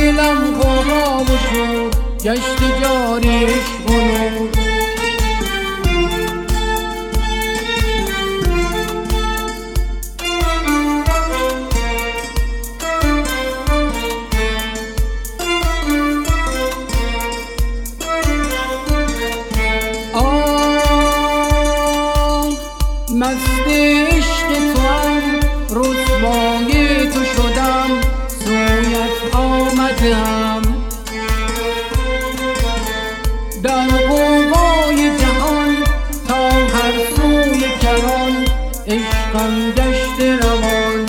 دلم غوغا و شور گشت جاریش غنور. مست عشق توام رسوای تو شدم سویت آمدم. در غوغای جهان تا هر سوی کران عشقم گشت روان.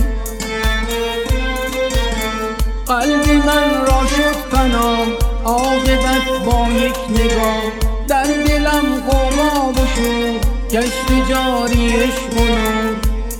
قلب من را شد پناه عاقبت با یک نگاه. در دلم غوغا و شور گشت جاریش غنور.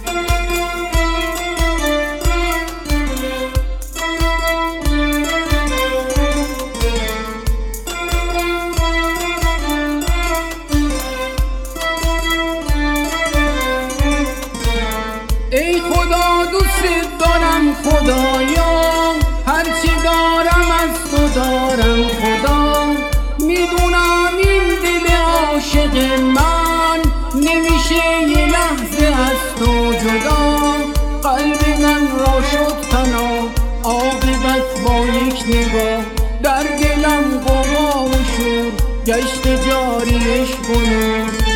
ای خدا دوست دارم خدایا، هرچی دارم از تو دارم خدا. میدونم این دل عاشق من نمیشه یه لحظه از تو جدا. قلب من را شد پناه عاقبت با یک نگاه. در دلم غوغا و شور گشت جاریش غنور.